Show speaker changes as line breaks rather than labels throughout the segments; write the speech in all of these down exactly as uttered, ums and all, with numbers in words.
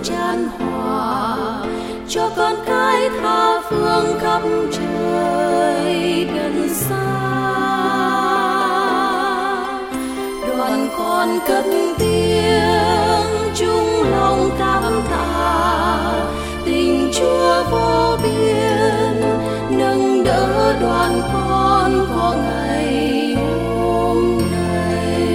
tràn hòa cho con cái tha phương khắp trời gần xa. Đoàn con cất tiếng chung lòng cảm tạ, tình Chúa vô biên nâng đỡ đoàn con có ngày hôm nay.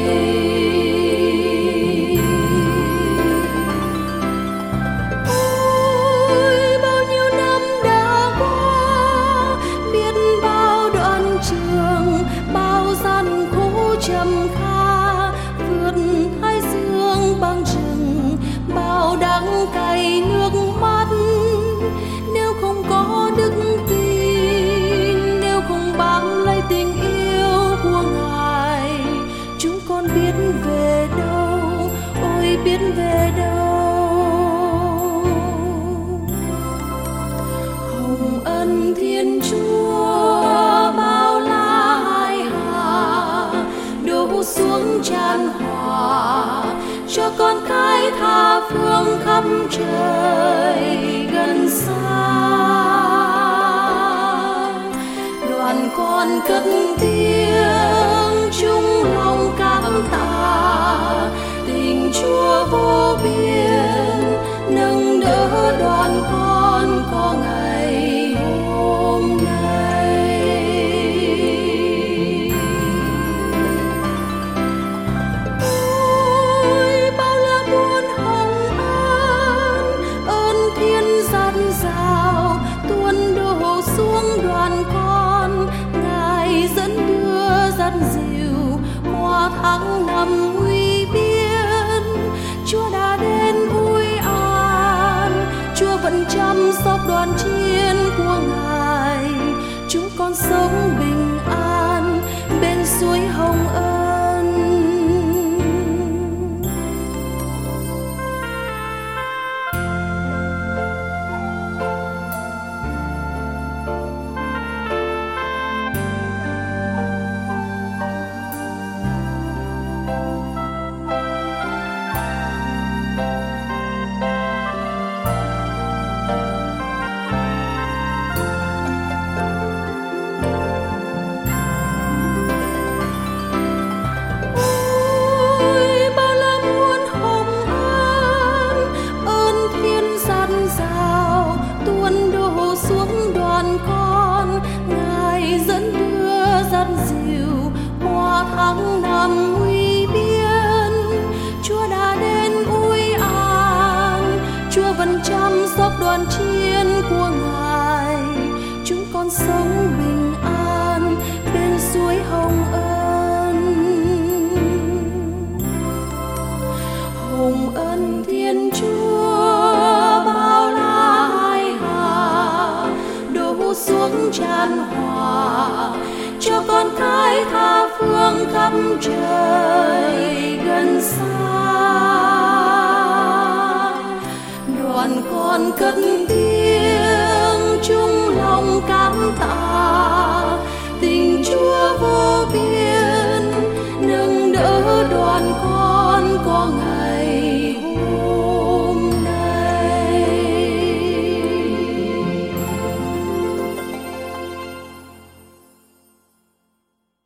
Ôi bao nhiêu năm đã qua, biết bao đoạn trường, bao gian khổ trầm kha, vượt thái dương băng rừng, bao đắng cay nước mắt. Nếu không có đức tin, nếu không bám lấy tình yêu của Ngài, chúng con biết về đâu, ôi biết về đâu. Hồng ân Thiên Chúa bao la hai hà, đổ xuống tràn hòa cho con cái tha phương khắp trời gần xa. Đoàn con cất tiếng chung lòng cảm tạ, tình Chúa vô biên nâng đỡ đoàn con có ngày hôm nay. Ôi bao la muôn hồng ân, ơn thiên dạt dào tuôn đổ xuống đoàn con. Ngài dẫn đưa dắt dìu qua tháng năm nguy biên. Chúa đã đến ui an, Chúa vẫn chăm sóc đoàn chiên của Ngài. Chúng con sống bình an bên suối Hồng Ân. Tháng năm nguy biên, Chúa đã đến ui an, Chúa vẫn chăm sóc đoàn chiên của Ngài. Chúng con sống bình an bên suối Hồng Ân. Hồng ân Thiên Chúa bao la hai hà, đổ xuống tràn hòa cho con cái tha phương khắp trời gần xa. Đoàn con cất tiếng chung lòng cảm tạ, tình Chúa vô biên nâng đỡ đoàn con.